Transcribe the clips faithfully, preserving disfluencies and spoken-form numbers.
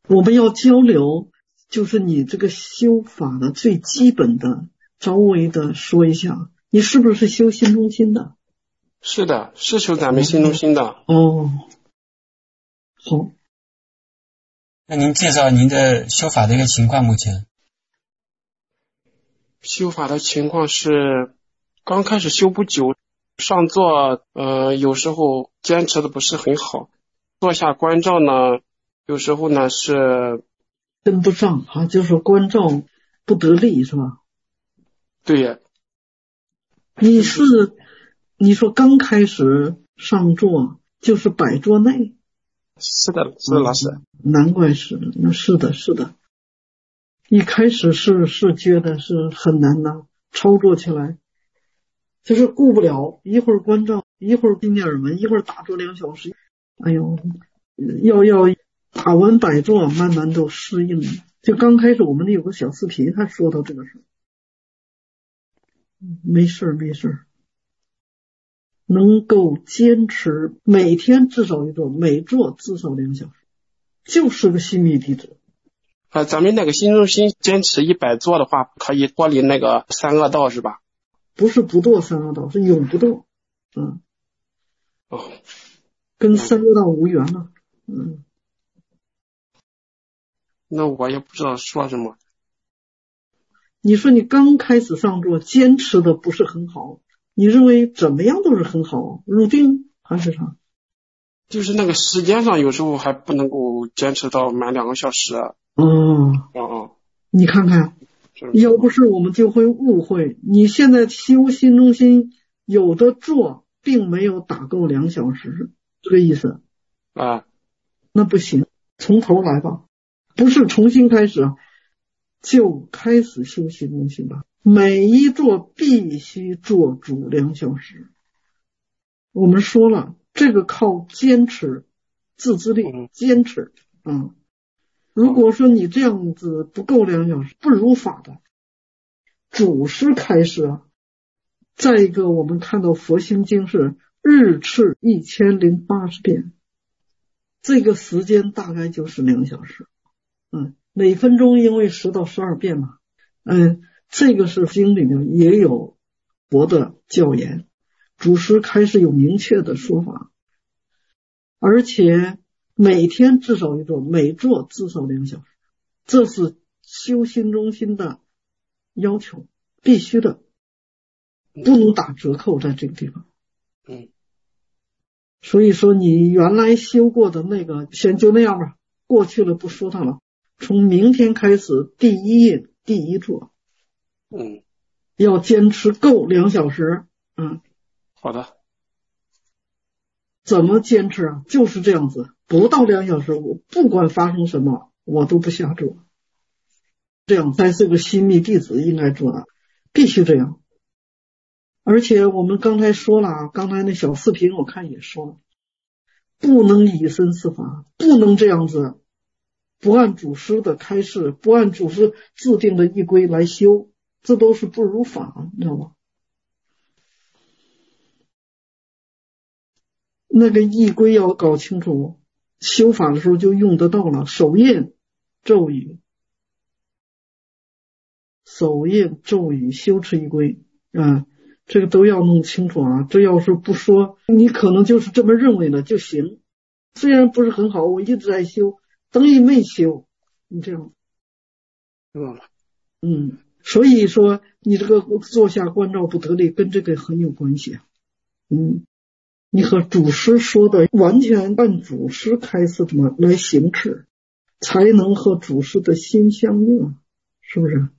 我们要交流，就是你这个修法的最基本的，稍微的说一下，你是不是修心中心的？ 是的，是修咱们心中心的。 哦，好。 那您介绍您的修法的一个情况，目前修法的情况是，刚开始修不久，上座呃有时候坚持的不是很好，坐下关照呢，有时候呢是跟不上啊，就是关照不得力，是吧？ 对呀。 你是你说刚开始上座就是摆桌内？ 是的，是的，老师。 嗯、难怪是，那是的，是的。一开始是是觉得是很难的，操作起来就是顾不了，一会儿关照，一会儿听念耳闻，一会儿打坐两小时，哎呦，要要打完摆坐，慢慢都适应了。就刚开始我们那有个小视频，他说到这个事儿，没事没事，能够坚持每天至少一坐，每坐至少两小时，就是个心密弟子。 呃，咱们那个心中心坚持一百坐的话，可以脱离那个三恶道是吧？ 不是不堕三恶道，是永不堕。嗯， 哦， 跟三恶道无缘了。嗯， 那我也不知道说什么。 你说你刚开始上座，坚持的不是很好，你认为怎么样都是很好，入定还是啥？ 就是那个时间上有时候还不能够坚持到满两个小时。 哦哦哦， 你看看，要不是我们就会误会，你现在修心中心有的做并没有打够两小时，这个意思啊？ 那不行，从头来吧，不是重新开始，就开始修心中心吧。每一座必须做主两小时。我们说了，这个靠坚持、自制力、坚持。嗯，如果说你这样子不够两小时，不如法的。祖师开示啊，再一个我们看到佛心经是日次一千零八十遍，这个时间大概就是两小时。嗯，每分钟因为十到十二遍嘛。嗯，这个是经里面也有佛的教言，祖师开始有明确的说法，而且每天至少一坐，每坐至少两小时，这是修心中心的要求，必须的，不能打折扣在这个地方。 嗯， 所以说你原来修过的那个先就那样吧，过去了不说它了，从明天开始第一页第一坐， 嗯， 要坚持够两小时。嗯， 好的。 怎么坚持啊？就是这样子，不到两小时，我不管发生什么，我都不下坐。这样才是个心密弟子应该做的，必须这样。而且我们刚才说了啊，刚才那小视频我看也说了，不能以身试法，不能这样子，不按祖师的开示，不按祖师制定的仪规来修，这都是不如法，你知道吗？那个仪规要搞清楚，修法的时候就用得到了，手印、咒语、手印、咒语、修持仪规啊，这个都要弄清楚啊。这要是不说，你可能就是这么认为的就行，虽然不是很好，我一直在修，等于没修，你这样， 嗯嗯，所以说你这个坐下关照不得力，跟这个很有关系啊。嗯，你和祖师说的完全按祖师开示怎么来行持，才能和祖师的心相应，是不是？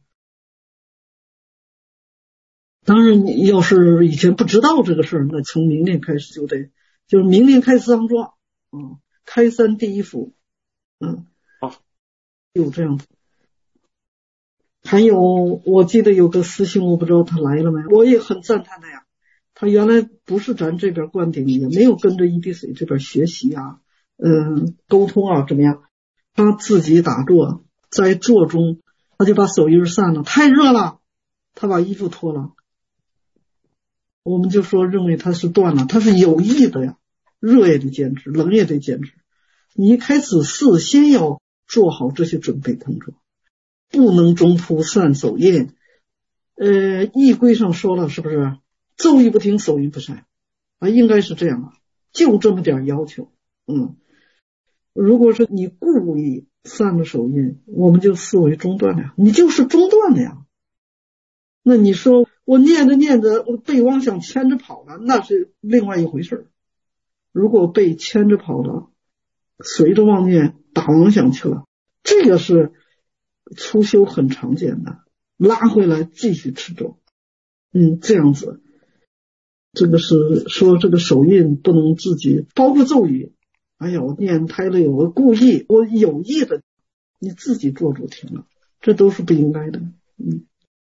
当然你要是以前不知道这个事儿，那从明天开始就得，就是明天开始上座，嗯，开山第一幅，嗯， 好， 有这样子。还有我记得有个师兄，我不知道他来了没，我也很赞叹他呀。他原来不是咱这边灌顶，也没有跟着一滴水这边学习啊，嗯，沟通啊怎么样，他自己打坐，在坐中他就把手印散了，太热了，他把衣服脱了，我们就说认为他是断了，他是有意的呀，热也得坚持，冷也得坚持。你一开始是先要做好这些准备工作，不能中途散手印。呃，仪规上说了，是不是奏议不听，手印不散啊？应该是这样啊，就这么点要求。嗯，如果说你故意散了手印，我们就视为中断了呀，你就是中断了呀。那你说我念着念着，我被妄想牵着跑了，那是另外一回事。如果被牵着跑了，随着妄念打妄想去了，这个是初修很常见的，拉回来继续持咒。嗯，这样子，这个是说这个手印不能自己，包括咒语。哎呀，我念太累，我故意，我有意的，你自己做主停了，这都是不应该的。嗯，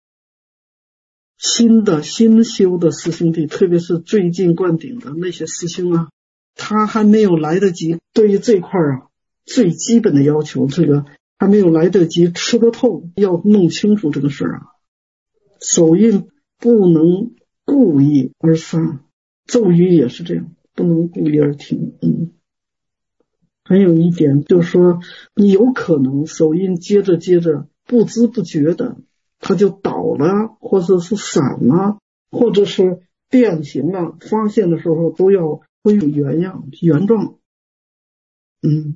新的新修的师兄弟，特别是最近灌顶的那些师兄啊，他还没有来得及对于这块啊最基本的要求，这个还没有来得及吃得透，要弄清楚这个事儿啊。手印不能故意而散，咒语也是这样，不能故意而停。嗯，还有一点就是说，你有可能手印接着接着不知不觉的它就倒了，或者是散了，或者是变形了，发现的时候都要恢复原样原状。嗯，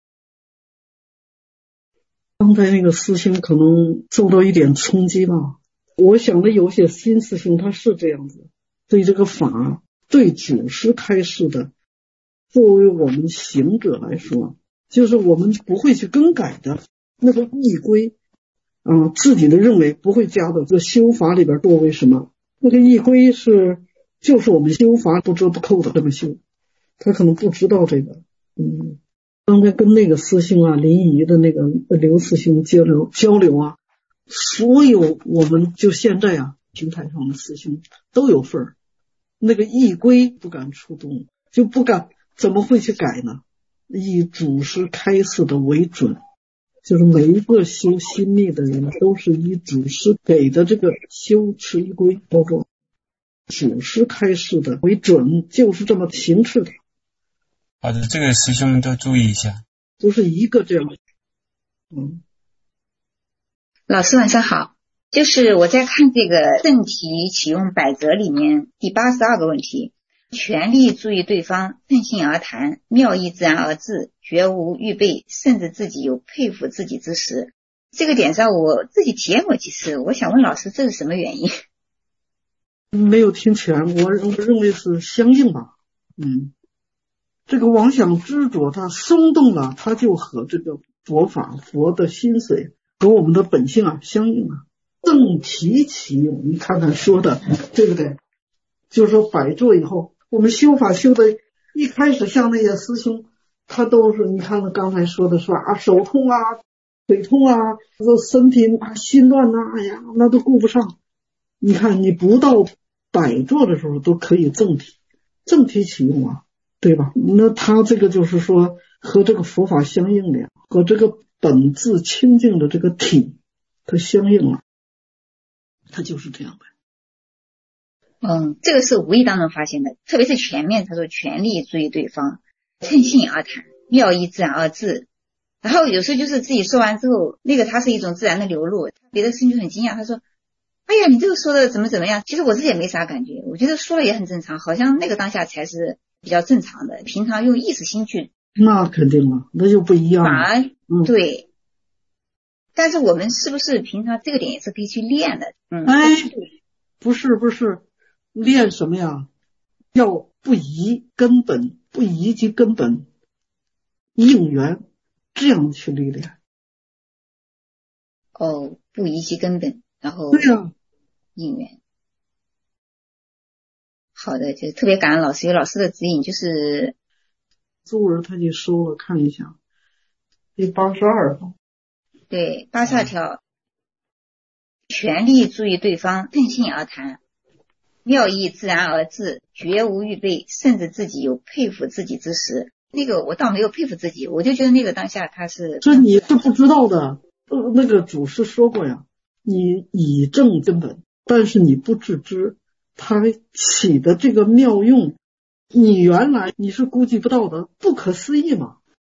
刚才那个师兄可能受到一点冲击吧，我想的有些新师兄他是这样子，对这个法对祖师开示的，作为我们行者来说，就是我们不会去更改的那个仪规啊、呃，自己的认为不会加到这个修法里边作为什么，那个仪规是就是我们修法不折不扣的这么修，他可能不知道这个。嗯，刚才跟那个师兄啊临沂的那个刘师兄交流交流啊，所有我们就现在啊平台上的师兄都有份儿，那个仪规不敢触动，就不敢，怎么会去改呢？以祖师开示的为准，就是每一个修心密的人都是以祖师给的这个修持仪规，包括祖师开示的为准，就是这么行持的。 好的，这个师兄们都注意一下， 不是一个这样的。嗯， 老师晚上好，就是我在看这个正题启用百则里面第八十二个问题，全力注意对方，任性而谈，妙意自然而至，绝无预备，甚至自己有佩服自己之时。这个点上我自己体验过几次，我想问老师这是什么原因？ 没有听全，我认为是相应吧。嗯，这个妄想执着它松动了，它就和这个佛法佛的心髓和我们的本性啊相应啊。正题启用，你看看说的对不对？就是说摆坐以后，我们修法修的一开始像那些师兄，他都是你看他刚才说的是吧啊，手痛啊，腿痛啊，身体啊心乱啊，哎呀那都顾不上。你看你不到摆坐的时候都可以正题正题启用啊，对吧？那他这个就是说和这个佛法相应了，和这个本质清净的这个体它相应了，它就是这样的。 嗯，这个是无意当中发现的，特别是前面他说全力注意对方，趁兴而谈，妙意自然而至。然后有时候就是自己说完之后，那个它是一种自然的流露，别的师兄就很惊讶，他说哎呀你这个说的怎么怎么样，其实我自己也没啥感觉，我觉得说了也很正常，好像那个当下才是比较正常的，平常用意识心去那肯定了，那就不一样了。 反而、 嗯、 对，但是我们是不是平常这个点也是可以去练的？嗯， 哎，不是不是，练什么呀？要不移根本，不移及根本，应缘，这样去历练。 哦，不移其根本，然后对呀、啊， 应缘。好的，就特别感恩老师，有老师的指引，就是周文他就收了，看一下第八十二号。 对，八十二条，全力注意对方，任性而谈，妙意自然而至，绝无预备，甚至自己有佩服自己之时。那个我倒没有佩服自己，我就觉得那个当下他是这你是不知道的。那个祖师说过呀，你以正根本，但是你不自知，它起的这个妙用，你原来你是估计不到的，不可思议嘛。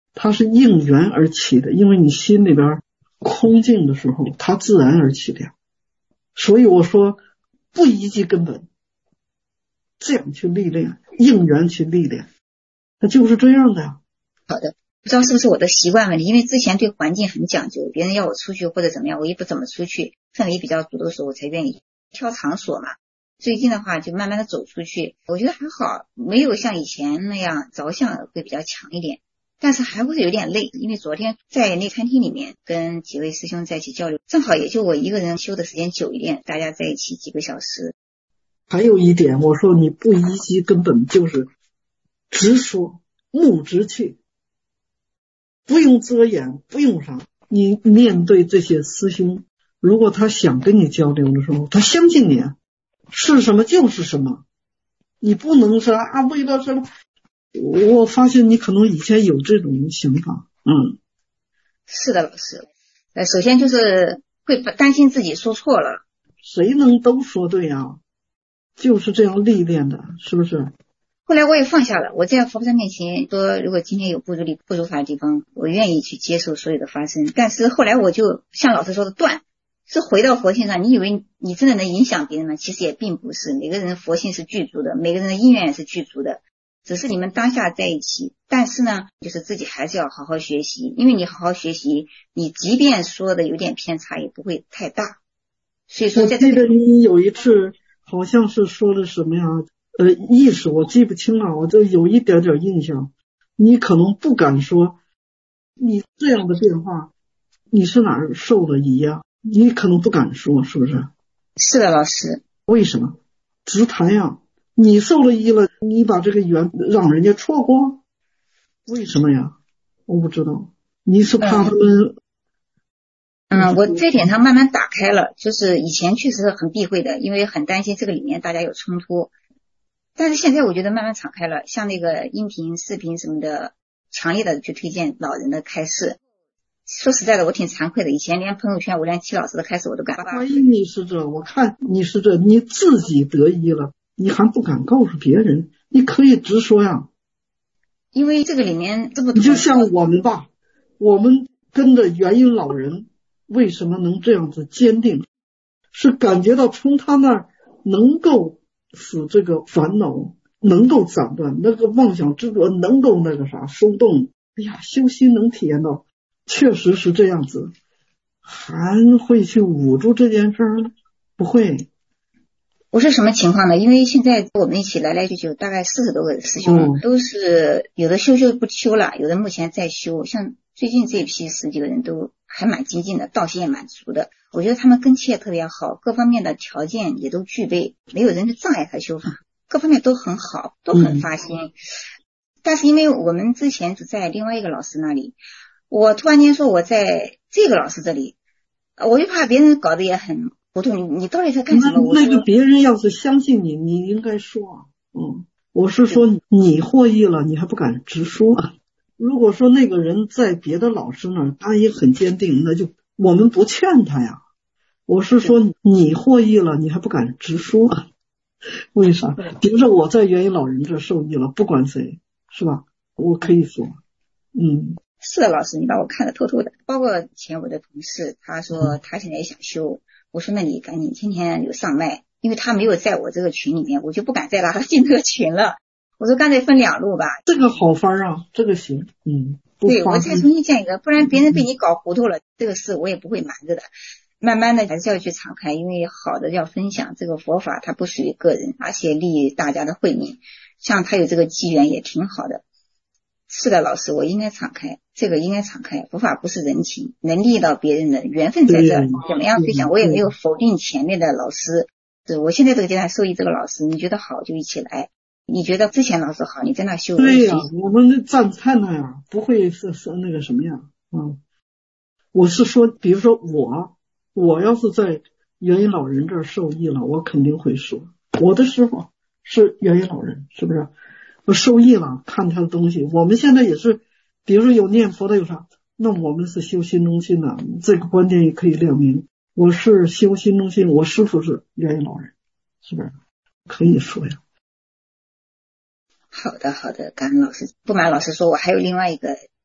它是应缘而起的，因为你心里边空静的时候，它自然而起的。所以我说不依据根本，这样去历练，应缘去历练，它就是这样的呀。 好的，不知道是不是我的习惯问题，因为之前对环境很讲究，别人要我出去或者怎么样，我也不怎么出去，氛围比较足的时候我才愿意挑场所嘛。最近的话就慢慢的走出去，我觉得还好，没有像以前那样着相会比较强一点，但是还会有点累，因为昨天在那餐厅里面跟几位师兄在一起交流，正好也就我一个人修的时间久一点，大家在一起几个小时。 还有一点，我说你不依机根本就是直说，目直去，不用遮掩，不用啥。你面对这些师兄，如果他想跟你交流的时候，他相信你是什么就是什么，你不能说啊为了什么。我发现你可能以前有这种想法。嗯， 是的，老师。呃，首先就是会担心自己说错了。 谁能都说对啊？就是这样历练的，是不是？ 后来我也放下了，我在佛菩萨面前说，如果今天有不如理不如法的地方，我愿意去接受所有的发生。但是后来我就像老师说的断，是回到佛性上。你以为你真的能影响别人吗？其实也并不是，每个人的佛性是具足的，每个人的因缘也是具足的，只是你们当下在一起。但是呢，就是自己还是要好好学习，因为你好好学习，你即便说的有点偏差也不会太大。所以说在这个， 我记得你有一次好像是说的什么呀？呃，意识我记不清了，我就有一点点印象。你可能不敢说，你这样的变化，你是哪儿受了疑呀？你可能不敢说，是不是？ 是的，老师。 为什么？直谈呀！你受了疑了，你把这个缘让人家错过，为什么呀？我不知道。你是怕他们？ 嗯，我这点上慢慢打开了，就是以前确实很避讳的，因为很担心这个里面大家有冲突。但是现在我觉得慢慢敞开了，像那个音频、视频什么的，强烈的去推荐老人的开示。说实在的，我挺惭愧的，以前连朋友圈我连齐老师的开示我都敢发。 万一你是这，我看你是这，你自己得意了，你还不敢告诉别人，你可以直说呀。 因为这个里面这么多， 你就像我们吧，我们跟着元音老人，为什么能这样子坚定？是感觉到从他那儿能够使这个烦恼能够斩断，那个妄想执着能够那个啥松动。哎呀，修心能体验到，确实是这样子。还会去捂住这件事儿？不会。 我是什么情况呢？因为现在我们一起来来去去大概四十多个师兄， 嗯、 都是有的修修不修了，有的目前在修。像最近这一批十几个人都还蛮精进的，道行也蛮足的。我觉得他们根气也特别好，各方面的条件也都具备，没有人去障碍他修法，各方面都很好，都很发心。嗯、但是因为我们之前是在另外一个老师那里，我突然间说我在这个老师这里，我就怕别人搞得也很糊涂，你你到底在干什么？ 那, 那个别人要是相信你，你应该说，嗯，我是说你你获益了，你还不敢直说。如果说那个人在别的老师那儿，他也很坚定，那就我们不劝他呀。我是说你获益了，你还不敢直说，为啥？比如说我在元音老人这受益了，不管谁，是吧？我可以说，嗯。 是的，老师，你把我看得透透的。包括前我的同事，他说他现在也想修，我说那你赶紧天天有上麦，因为他没有在我这个群里面，我就不敢再拉他进这个群了。我说干脆分两路吧。 这个好法啊，这个行，嗯。 对，我再重新建一个，不然别人被你搞糊涂了，嗯、这个事我也不会瞒着的。慢慢的还是要去敞开，因为好的要分享，这个佛法它不属于个人，而且利益大家的慧命，像他有这个机缘也挺好的。是的，老师，我应该敞开，这个应该敞开。佛法不是人情，能利益到别人的缘分在这，怎么样分享？我也没有否定前面的老师。是我现在这个阶段受益这个老师，你觉得好就一起来，你觉得之前老师好，你在那修。 对呀、啊，我们赞叹他呀，不会是是那个什么呀，嗯。我是说，比如说我，我要是在元音老人这儿受益了，我肯定会说，我的师傅是元音老人，是不是？我受益了，看他的东西。我们现在也是，比如说有念佛的有啥，那我们是修心中心的，这个观点也可以亮明。我是修心中心，我师傅是元音老人，是不是？可以说呀。 好的，好的，感恩老师。不瞒老师说，我还有另外一个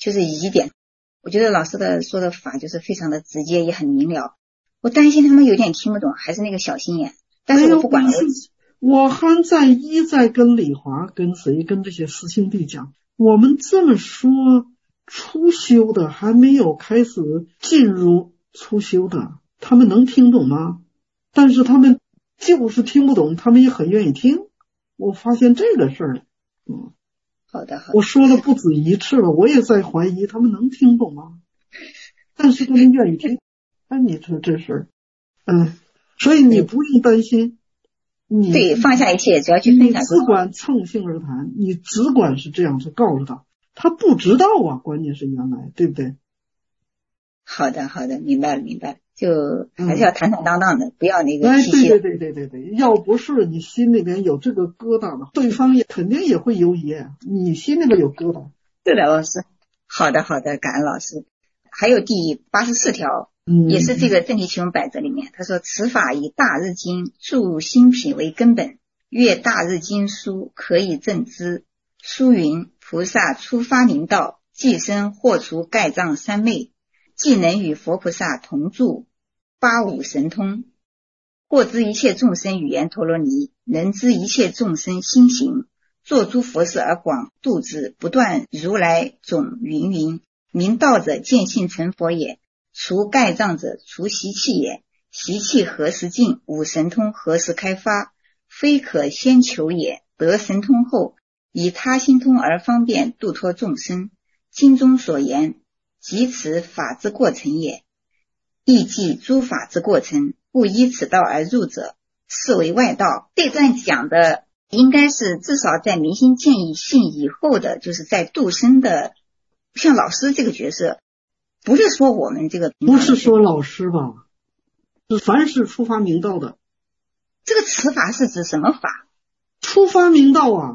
就是疑点。我觉得老师的说的法就是非常的直接，也很明了。我担心他们有点听不懂，还是那个小心眼。但是我不管，我我还在一再跟李华跟谁跟这些师兄弟讲，我们这么说，初修的还没有开始进入初修的，他们能听懂吗？但是他们就是听不懂，他们也很愿意听。我发现这个事儿，嗯， 好的好的， 我说了不止一次了，我也在怀疑他们能听懂吗？但是他们愿意听。哎，你说这事儿，嗯，所以你不用担心。你对，放下一切，只要去分享。 你只管乘兴而谈，你只管是这样去告诉他，他不知道啊，关键是原来，对不对？ 好的好的，明白了明白了，就还是要坦坦荡荡的，嗯、不要那个哎， 脾气。 对对对对对对，要不是你心里边有这个疙瘩的，对方也肯定也会犹疑，你心里边有疙瘩。 对的，老师。好的好的，感恩老师。还有第八十四条。 嗯， 也是这个正题启蒙百则里面，他说此法以大日经注心品为根本，阅大日经书可以正知。书云：菩萨初发明道，即生获除盖障三昧，既能与佛菩萨同住八五神通，获知一切众生语言陀罗尼，能知一切众生心行，作诸佛事而广度之，不断如来种云云。明道者见性成佛也，除盖障者除习气也，习气何时尽，五神通何时开发，非可先求也。得神通后，以他心通而方便度脱众生。经中所言，即此法之过程也。亦即诸法之过程，不依此道而入者，是为外道。这段讲的应该是至少在明心见性性以后的，就是在度生的，像老师这个角色。不是说我们这个不是说老师吧，是凡是初发明道的。 这个此法是指什么法？ 初发明道啊。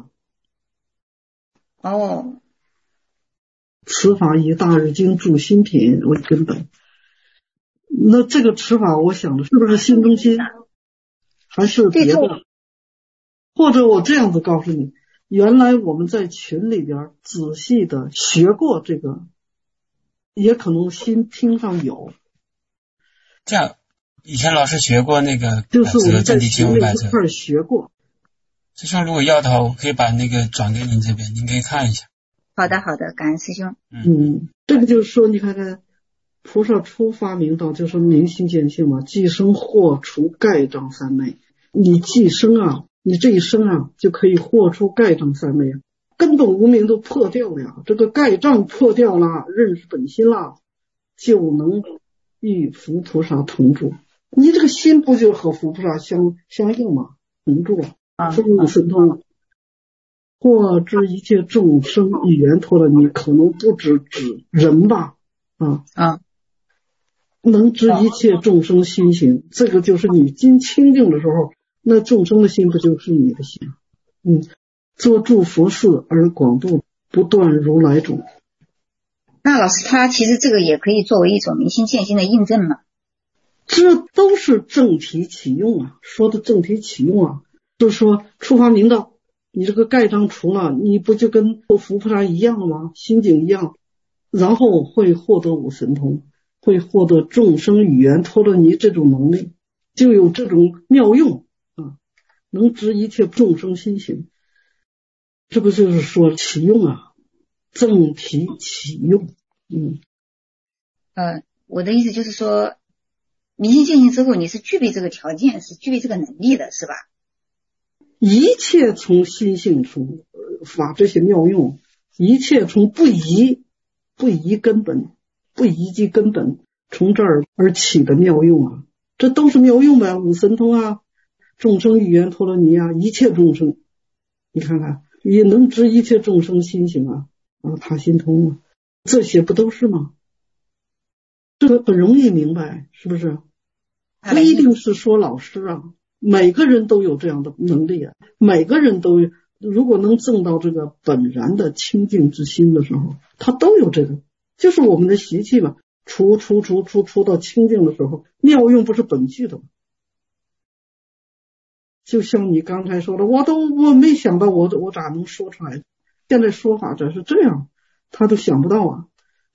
哦， 此法以大日经注心品为根本。那这个此法，我想的是不是心中心，还是别的？或者我这样子告诉你，原来我们在群里边仔细的学过这个。也可能心听上有， 这样以前老师学过那个， 就是我们在群里一块学过。 师兄如果要的话，我可以把那个转给您这边，您可以看一下。 好的好的，感恩师兄。 嗯，这个就是说，你看看菩萨初发明道，就是明心见性嘛，即生获除盖障三昧。你即生啊，你这一生啊，就可以获出盖障三昧啊。根本无明都破掉了呀，这个盖障破掉了，认识本心了，就能与佛菩萨同住。你这个心不就和佛菩萨相相应吗？同住啊，风五神通，或知一切众生语言陀罗尼，可能不只指人吧？啊啊， 能知一切众生心行，这个就是你心清净的时候，那众生的心不就是你的心？嗯。做诸佛事而广度不断如来种。 那老师他其实这个也可以作为一种明心见性的印证嘛？ 这都是正题启用啊，说的正题启用啊，就是说初发明道，你这个盖障除了，你不就跟佛菩萨一样了吗？心境一样，然后会获得五神通，会获得众生语言陀罗尼这种能力，就有这种妙用啊，能知一切众生心行。这不就是说启用啊，正题启用。嗯， 呃，我的意思就是说，明心见性之后，你是具备这个条件，是具备这个能力的，是吧？ 一切从心性出发这些妙用，一切从不疑不疑根本，不疑即根本，从这儿而起的妙用啊，这都是妙用呗，五神通啊，众生语言陀罗尼啊，一切众生，你看看。也能知一切众生心行啊，啊，他心通啊，这些不都是吗？这个很容易明白，是不是？不一定是说老师啊，每个人都有这样的能力啊，每个人都如果能证到这个本然的清净之心的时候，他都有这个，就是我们的习气嘛，除除除除除到清净的时候，妙用不是本具的吗？就像你刚才说的，我都我没想到我我咋能说出来，现在说法这是这样，他都想不到啊。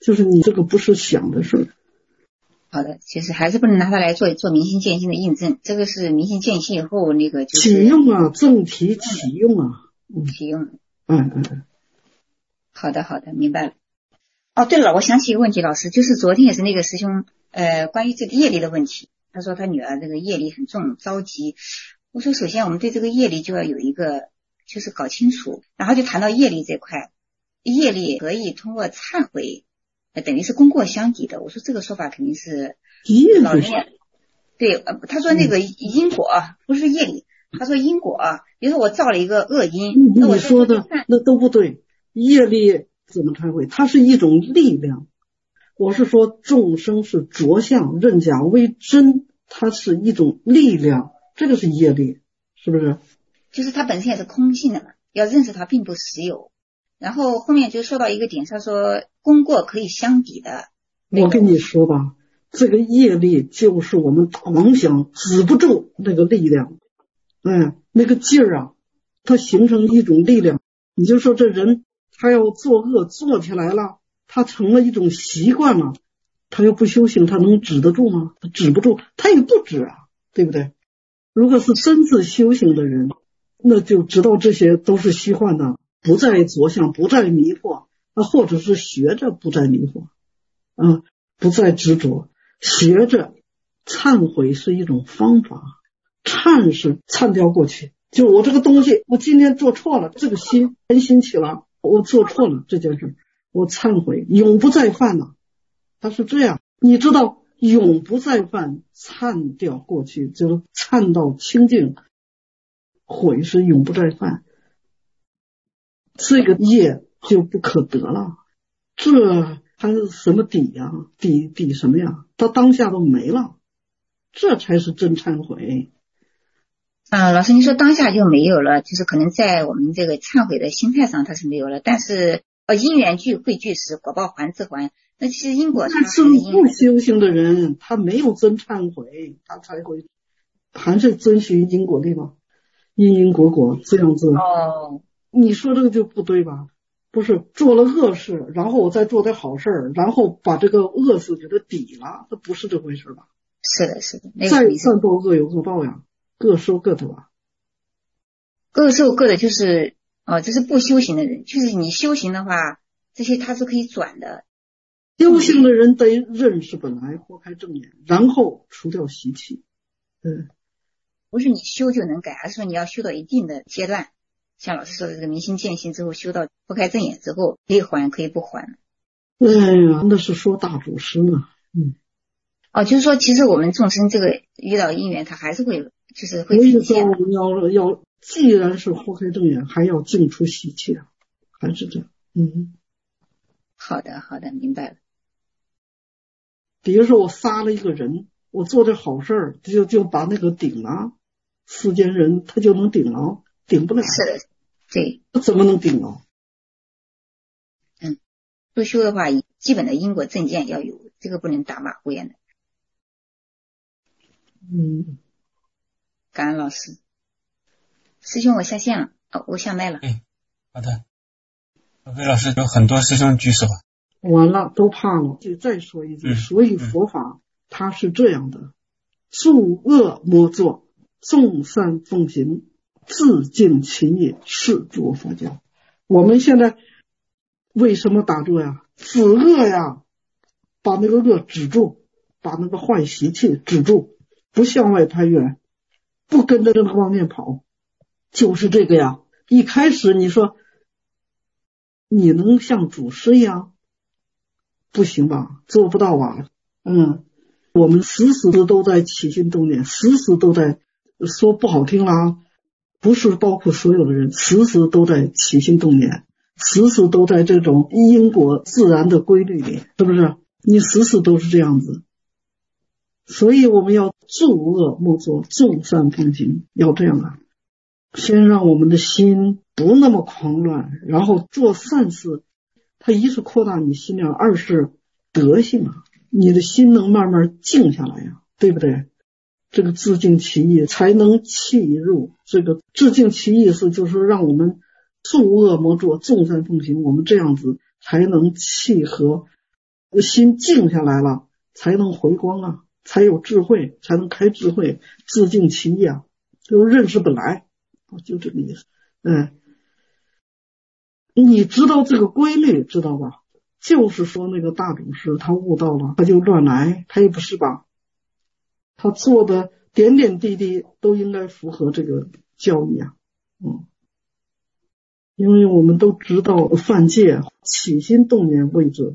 就是你这个不是想的事儿。 好的，其实还是不能拿它来做做明心见性的印证，这个是明心见性以后那个就是启用啊，正题启用啊， 嗯，启用。 嗯嗯嗯。 好的好的，明白了。哦，对了，我想起一个问题，老师，就是昨天也是那个师兄呃关于这个业力的问题，他说他女儿这个业力很重，着急。我说首先我们对这个业力就要有一个就是搞清楚，然后就谈到业力这块，业力可以通过忏悔呃，等于是功过相抵的。我说这个说法肯定是老人家对，呃，他说那个因果、嗯、不是业力，他说因果，比如说我造了一个恶因，那我你说的那都不对。业力怎么忏悔？它是一种力量。我是说众生是着相，认假为真，它是一种力量，这个是业力，是不是？ 就是它本身也是空性的嘛，要认识它并不实有。然后后面就说到一个点，他说功过可以相抵的。 我跟你说吧，这个业力就是我们打妄想止不住那个力量，嗯，那个劲儿啊，它形成一种力量。你就说这人他要作恶做起来了，他成了一种习惯了，他要不修行，他能止得住吗？他止不住，他也不止啊，对不对？如果是真自修行的人，那就知道这些都是虚幻的，不再着相，不再迷惑，啊，或者是学着不再迷惑，啊，不再执着，学着忏悔是一种方法，忏是忏掉过去，就我这个东西，我今天做错了，这个心真心起了，我做错了这件事，我忏悔，永不再犯了。他是这样，你知道，永不再犯，忏掉过去，就是忏到清净，悔是永不再犯。这个业就不可得了，这它是什么底呀、啊？底底什么呀？它当下都没了，这才是真忏悔。 啊、呃，老师，您说当下就没有了，就是可能在我们这个忏悔的心态上它是没有了，但是呃，因缘聚会聚时，果报还自还。那其实因果它是不修行的人，他没有真忏悔，他才会还是遵循因果律嘛，因因果果这样子。 哦。 你说这个就不对吧？不是做了恶事，然后我再做点好事，然后把这个恶事给它抵了，这不是这回事吧？ 是的，是的。那再善报恶有恶报呀，各受各的吧。 各受各的，就是哦，这是不修行的人，就是你修行的话，这些它是可以转的。 修行的人得认识本来，豁开正眼，然后除掉习气。嗯， 不是你修就能改，而是说你要修到一定的阶段。像老师说的这个明心见性之后，修到拨开正眼之后，可以还可以不还。 哎呀，那是说大祖师呢。嗯， 哦，就是说其实我们众生这个遇到因缘，它还是会就是会呈现。我们要要既然是拨开正眼，还要净除习气啊，还是这样。嗯， 好的好的，明白了。 比如说我杀了一个人，我做点好事就就把那个顶了，世间人他就能顶了，顶不了。 是的。对， 怎么能顶了？ 嗯，不修的话，基本的因果正见要有，这个不能打马虎眼的。 嗯， 感恩老师。师兄，我下线了，哦，我下麦了。 嗯，好的。魏老师有很多师兄举手。 完了，都怕了，就再说一句。 嗯、 所以佛法、嗯、它是这样的：诸恶莫作，众善奉行。自尽其业，是诸佛教。我们现在为什么打坐呀？止恶呀，把那个恶止住，把那个坏习气止住，不向外攀缘，不跟着这个方面跑，就是这个呀。一开始你说你能像祖师一样，不行吧？做不到吧？嗯，我们时时都在起心动念，时时都在说不好听啦。不是包括所有的人，时时都在起心动念，时时都在这种因果自然的规律里，是不是？你时时都是这样子，所以我们要诸恶莫作，众善奉行，要这样啊。先让我们的心不那么狂乱，然后做善事，它一是扩大你心量，二是德性啊，你的心能慢慢静下来呀，对不对？这个自净其意才能契入，这个自净其意思就是让我们诸恶莫作，众善奉行，我们这样子才能契合心静下来了，才能回光啊，才有智慧，才能开智慧，自净其意啊，就认识本来，就这个意思。嗯，你知道这个规律，知道吧？就是说那个大比师他悟到了，他就乱来，他也不是吧？他做的点点滴滴都应该符合这个教义啊。嗯，因为我们都知道犯戒起心动念谓之，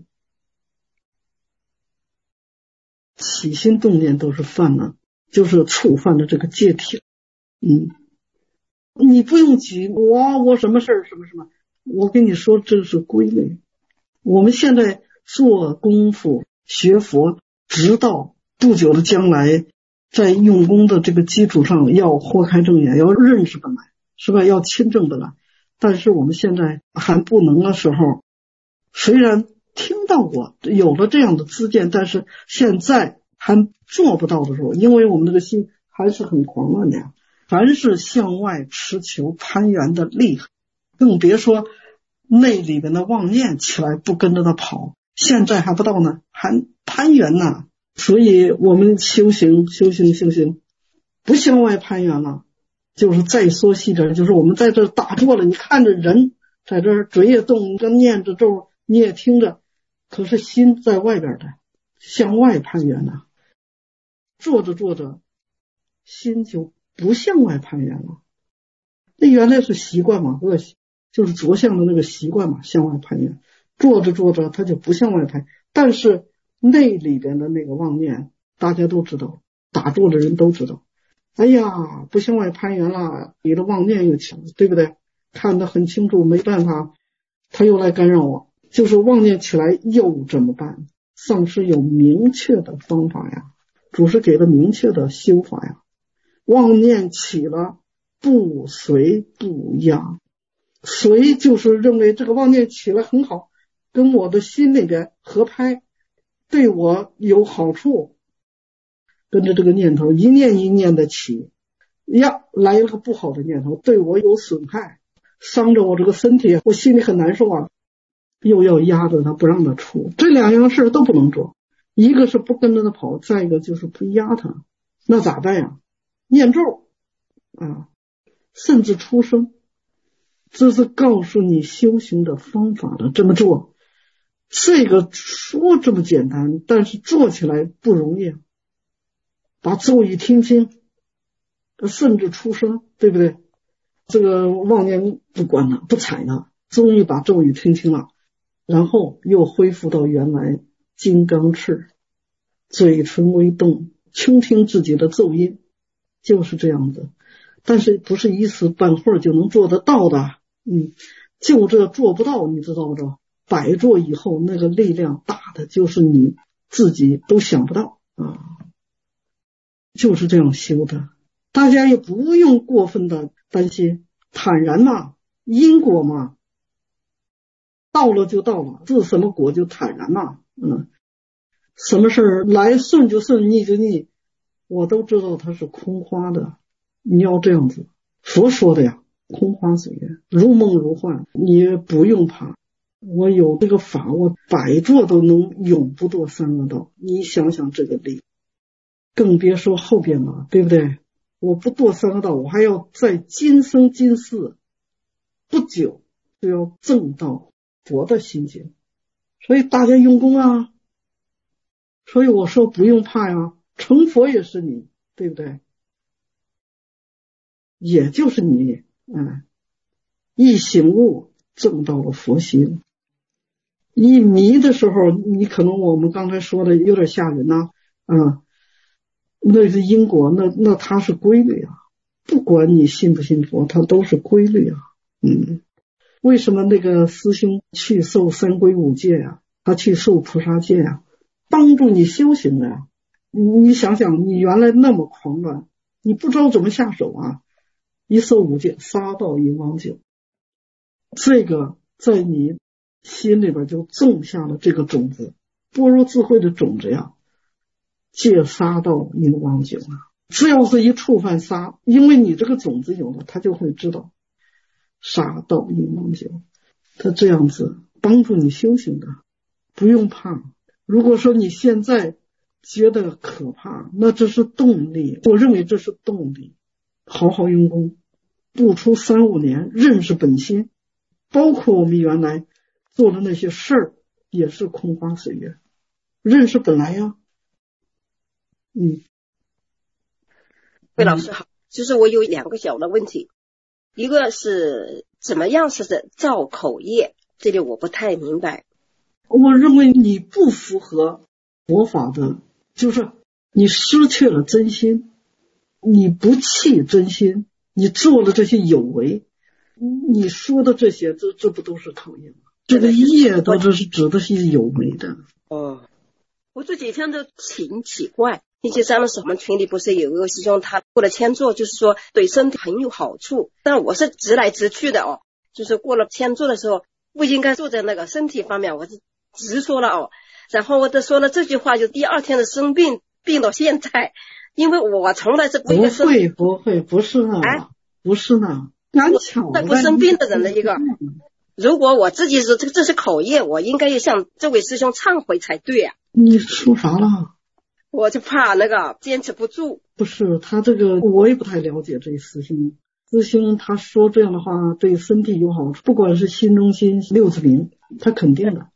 起心动念都是犯了，就是触犯了这个戒体。嗯，你不用急，我我什么事儿什么什么，我跟你说这是规律。我们现在做功夫学佛，直到不久的将来，在用功的这个基础上要豁开正眼，要认识本来，是吧？要亲证本来。但是我们现在还不能的时候，虽然听到过有了这样的知见，但是现在还做不到的时候，因为我们这个心还是很狂乱的呀，凡是向外持求攀缘的厉害，更别说内里边的妄念起来不跟着他跑，现在还不到呢，还攀缘呢。所以我们修行修行修行不向外攀缘了，就是再说细点，就是我们在这打坐了，你看着人在这嘴也动，跟念着咒你也听着，可是心在外边的，向外攀缘了。坐着坐着心就不向外攀缘了，那原来是习惯嘛，恶习就是着相的那个习惯嘛，向外攀缘。坐着坐着他就不向外攀，但是内里边的那个妄念大家都知道，打坐的人都知道，哎呀不向外攀缘了，你的妄念又强，对不对？看得很清楚，没办法，他又来干扰我，就是妄念起来又怎么办？上师有明确的方法呀，祖师给了明确的修法呀。妄念起了，不随不压，随就是认为这个妄念起来很好，跟我的心里边合拍，对我有好处，跟着这个念头一念一念的起，呀来了个不好的念头，对我有损害，伤着我这个身体，我心里很难受啊，又要压着他不让他出，这两样事都不能做，一个是不跟着他跑，再一个就是不压他，那咋办呀？念咒啊，甚至出声，这是告诉你修行的方法的，这么做，这个说这么简单，但是做起来不容易啊。把咒语听清，甚至出声，对不对？这个妄念不管了，不睬了，终于把咒语听清了，然后又恢复到原来金刚翅，嘴唇微动，倾听自己的咒音，就是这样子。但是不是一时半会儿就能做得到的，嗯，就这做不到，你知道不知道？百做以后那个力量大的就是你自己都想不到啊，就是这样修的。大家也不用过分的担心，坦然嘛，因果嘛，到了就到了，是什么果就坦然嘛，嗯，什么事儿来顺就顺，逆就逆，我都知道它是空花的，你要这样子，佛说的呀，空花随缘，如梦如幻，你不用怕，我有这个法，我百做都能永不堕三恶道，你想想这个力，更别说后边了，对不对？我不堕三恶道，我还要在今生今世不久就要证到佛的心境，所以大家用功啊，所以我说不用怕呀，成佛也是你，对不对？也就是你，嗯，一醒悟证到了佛心，一迷的时候，你可能我们刚才说的有点吓人呐，啊，那是因果，那那它是规律啊，不管你信不信佛，它都是规律啊，嗯，为什么那个师兄去受三皈五戒啊，他去受菩萨戒啊，帮助你修行的呀，你想想，你原来那么狂乱，你不知道怎么下手啊，一受五戒，杀盗淫妄酒，这个在你心里边就种下了这个种子，般若智慧的种子呀，戒杀盗淫妄酒啊，只要是一触犯杀，因为你这个种子有了，他就会知道杀盗淫妄酒，他这样子帮助你修行的，不用怕， 如果说你现在觉得可怕，那这是动力，我认为这是动力。好好用功，不出三五年认识本心，包括我们原来做的那些事儿也是空花岁月，认识本来呀。嗯， 魏老师好，就是我有两个小的问题，一个是怎么样是的造口业，这里我不太明白。 我认为你不符合佛法的，就是你失去了真心，你不弃真心，你做了这些有为，你说的这些，这这不都是口业吗？这个业都这是指的是有为的。 哦，我这几天都挺奇怪。星期三的时候，我们群里不是有一个师兄，他过了千座，就是说对身体很有好处。但我是直来直去的哦，就是过了千座的时候，不应该坐在那个身体方面，我是直说了哦。然后我就说了这句话，就第二天的生病，病到现在。因为我从来是不应该生病， 不会不会，不是呢， 哎， 不是呢，赶巧那不生病的人的一个。如果我自己是这这是口业，我应该要向这位师兄忏悔才对啊。 你说啥了？ 我就怕那个坚持不住。 不是他这个，我也不太了解这师兄。师兄他说这样的话对身体有好处，不管是心中心六字明，他肯定的。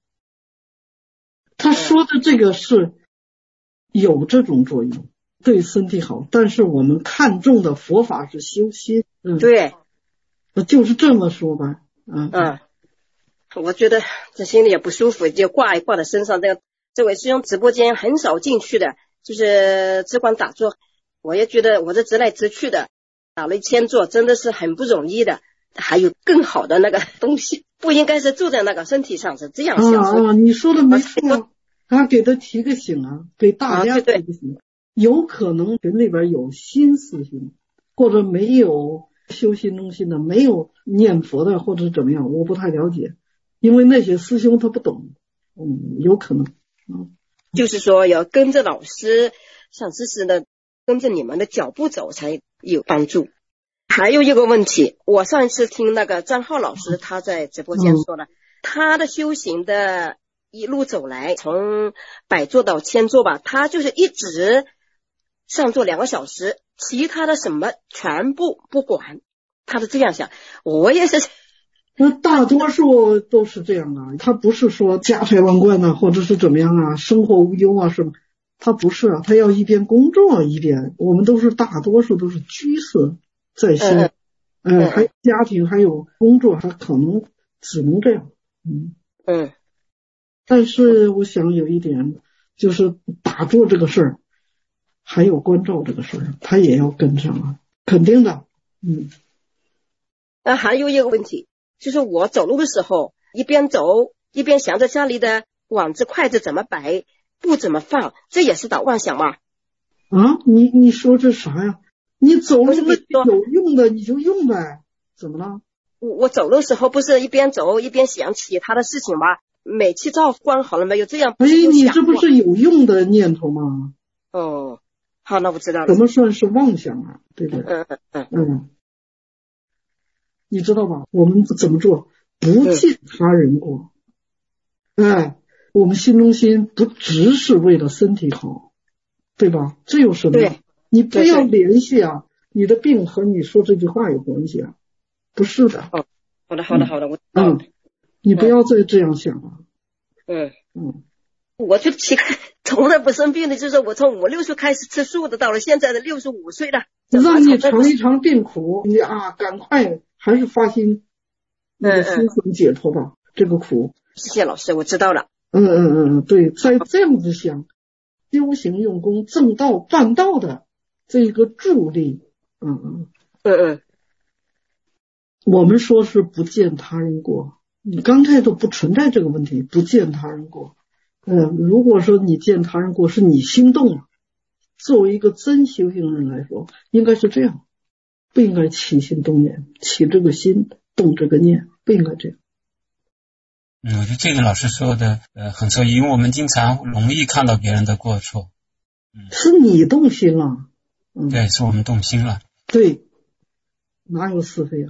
他说的这个是有这种作用，对身体好，但是我们看重的佛法是修心。嗯， 对， 就是这么说吧。嗯嗯，我觉得这心里也不舒服，就挂一挂在身上。这个这位师兄直播间很少进去的，就是只管打坐。我也觉得我这直来直去的，打了一千坐真的是很不容易的。还有更好的那个东西，不应该是住在那个身体上，是这样想。 啊啊，你说的没错，他给他提个醒啊，给大家提个醒。啊，有可能人里边有心思心，或者没有修心中心的，没有念佛的，或者怎么样，我不太了解，因为那些师兄他不懂。嗯，有可能。嗯， 就是说要跟着老师上知识的，跟着你们的脚步走才有帮助。还有一个问题，我上一次听那个张浩老师他在直播间说了，嗯、他的修行的一路走来，从百座到千座吧，他就是一直上座两个小时，其他的什么全部不管，他是这样想。我也是， 那大多数都是这样啊，他不是说家财万贯啊，或者是怎么样啊，生活无忧啊什么，他不是啊，他要一边工作一边，我们都是大多数都是居士在心，嗯，嗯呃、还有家庭还有工作，他可能只能这样。嗯嗯， 但是我想有一点就是打坐这个事儿，还有关照这个事儿，他也要跟上啊，肯定的。嗯， 那还有一个问题，就是我走路的时候一边走一边想着家里的碗子筷子怎么摆，不怎么放，这也是导妄想吗？ 啊，你你说这啥呀？你走路那有用的你就用呗，怎么了？ 我我走的时候不是一边走一边想其他的事情吗？煤气灶关好了没有？这样哎，你这不是有用的念头吗？ 哦，好，那我知道了。 怎么算是妄想啊？对不对？ 嗯嗯嗯嗯，你知道吧？我们怎么做？不见他人过。嗯、哎，我们心中心不只是为了身体好，对吧？这有什么？ 对。 你不要联系啊，你的病和你说这句话有关系啊，不是的。 哦，好的，好的，好的，我嗯，你不要再这样想了。 嗯嗯， 我就奇怪，从来不生病的，就是我从五六岁开始吃素的，到了现在的六十五岁了， 让你尝一尝病苦，你啊，赶快还是发心，你的心存解脱吧，嗯嗯这个苦。 谢谢老师，我知道了。 嗯嗯嗯，对，再这样子想，修行用功正道办道的。这一个助力，嗯嗯嗯嗯， 我们说是不见他人过，你刚才都不存在这个问题，不见他人过。嗯，如果说你见他人过，是你心动了，作为一个真修行人来说，应该是这样，不应该起心动念，起这个心，动这个念，不应该这样。 嗯，我觉得这个老师说的呃很错，因为我们经常容易看到别人的过错。 嗯，是你动心了。嗯， 对，是我们动心了。 对，哪有是非啊？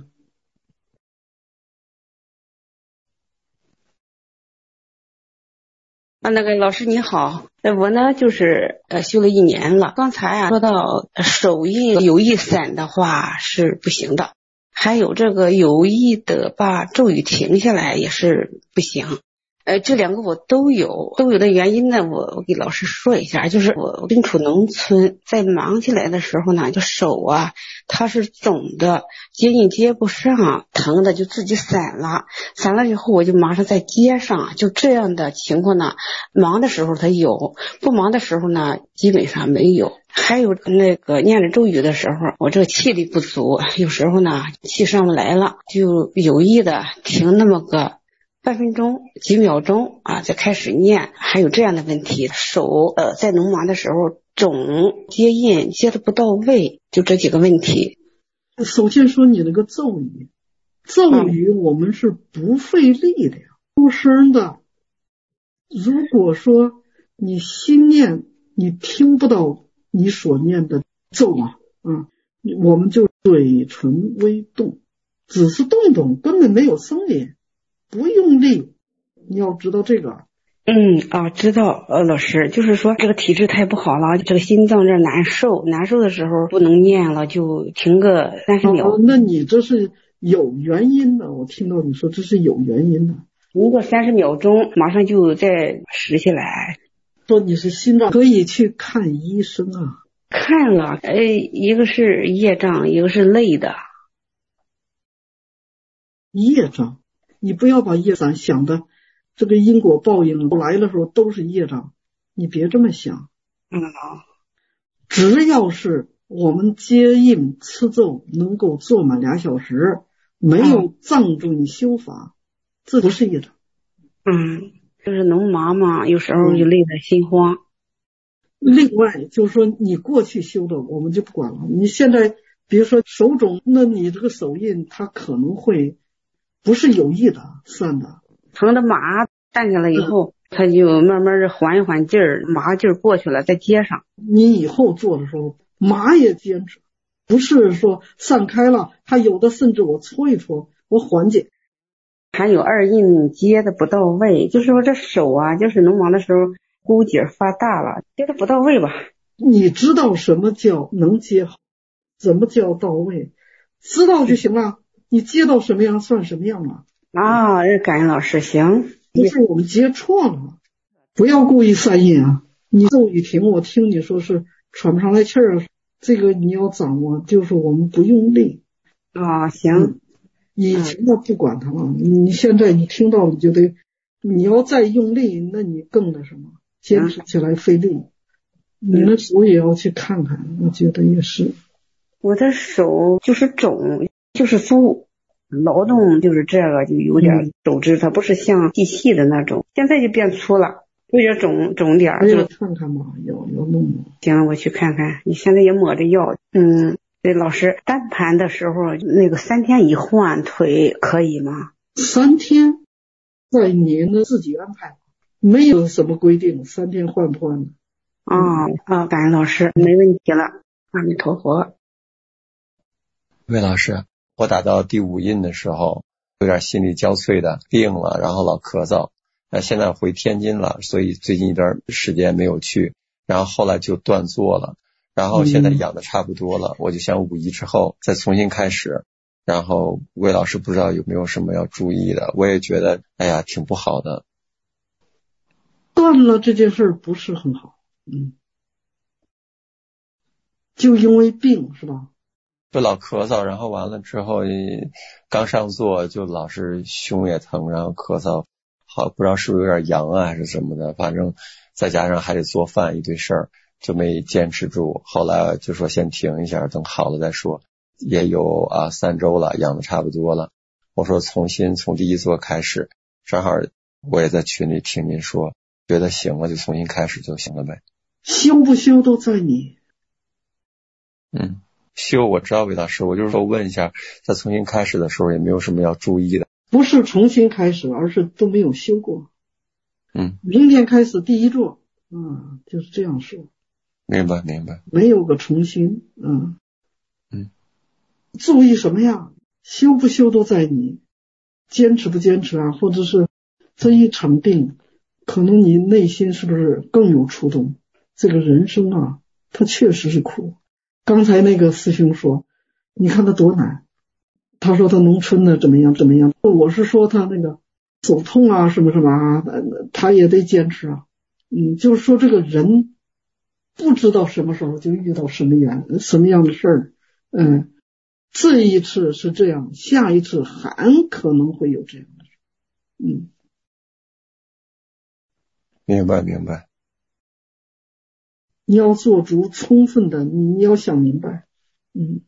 啊，那个老师你好，呃，我呢就是呃修了一年了。刚才啊说到手印有意散的话是不行的，还有这个有意的把咒语停下来也是不行。呃，这两个我都有，都有的原因呢，我我给老师说一下，就是我身处农村，在忙起来的时候呢，就手啊，它是肿的，接印接不上，疼的就自己散了，散了以后我就马上再接上，就这样的情况呢，忙的时候它有，不忙的时候呢，基本上没有。还有那个念着咒语的时候，我这个气力不足，有时候呢气上不来了，就有意的停那么个半分钟几秒钟啊，再开始念。还有这样的问题，手呃在农忙的时候肿，接印接的不到位，就这几个问题。 首先说你那个咒语，咒语我们是不费力的呀，出声的。如果说你心念你听不到你所念的咒啊，啊，我们就嘴唇微动，只是动动，根本没有声音，不用力，你要知道这个。 嗯啊，知道呃，老师就是说这个体质太不好了，这个心脏这难受，难受的时候不能念了，就停个三十秒。 哦，那你这是有原因的，我听到你说这是有原因的。 停个三十秒钟，马上就再拾起来。 说你是心脏，可以去看医生啊。 看了，哎，一个是业障，一个是累的。 业障，你不要把业障想的这个因果报应来的时候都是业障，你别这么想。 嗯， 只要是我们接印吃咒能够做满俩小时，没有障住你修法，这不是业障。 嗯，就是农忙嘛，有时候就累得心慌。 另外就是说你过去修的我们就不管了，你现在比如说手肿，那你这个手印它可能会不是有意的散的， 疼的麻淡下来以后，它就慢慢的缓一缓劲儿，麻劲儿过去了再接上。 你以后做的时候麻也坚持，不是说散开了，还有的甚至我搓一搓我缓解。 还有二印接的不到位，就是说这手啊，就是农忙的时候勾结发大了，接的不到位吧。 你知道什么叫能接好，什么叫到位，知道就行了，你接到什么样算什么样了。 啊，感恩老师，行。 不是我们接错了，不要故意散印啊。你咒语停，我听你说是喘不上来气儿，这个你要掌握，就是我们不用力。 啊，行。 嗯，以前的不管它了，你现在你听到你就得，你要再用力，那你更那什么，坚持起来费力。你的手也要去看看，我觉得也是。 我的手就是肿，就是粗，劳动就是这个就有点手指，它不是像细细的那种，现在就变粗了，有点肿肿点儿。 要看看嘛，要要弄弄。 行，我去看看。你现在也抹着药，嗯。对，老师，单盘的时候那个三天一换腿可以吗？ 三天，在您的自己安排，没有什么规定，三天换不换的。 哦啊，感恩老师，没问题了，阿弥陀佛。 魏老师，我打到第五印的时候，有点心力交瘁的，病了，然后老咳嗽。那现在回天津了，所以最近一段时间没有去，然后后来就断做了。然后现在养的差不多了，嗯、我就想五一之后再重新开始。然后魏老师不知道有没有什么要注意的，我也觉得哎呀挺不好的。 断了这件事不是很好，嗯，就因为病是吧？ 就老咳嗽，然后完了之后刚上座就老是胸也疼，然后咳嗽，好不知道是不是有点阳啊还是什么的，反正再加上还得做饭一堆事儿。就没坚持住，后来就说先停一下，等好了再说。也有啊三周了，养的差不多了。我说重新从第一座开始，正好我也在群里听您说，觉得行了就重新开始就行了呗。 修不修都在你。 嗯，修我知道魏老师，我就是说问一下，在重新开始的时候有没有什么要注意的？ 不是重新开始，而是都没有修过。 嗯， 明天开始第一座，嗯，就是这样说。 明白明白， 没有个重新，嗯嗯， 注意什么呀？修不修都在你，坚持不坚持啊，或者是这一场病， 可能你内心是不是更有触动？这个人生啊，它确实是苦。刚才那个师兄说，你看他多难，他说他农村的怎么样怎么样，我是说他那个手痛啊什么什么啊，他也得坚持啊。嗯，就是说这个人不知道什么时候就遇到什么样什么样的事儿，嗯，这一次是这样，下一次还可能会有这样的事，嗯。 明白明白。 你要做足充分的，你要想明白，嗯。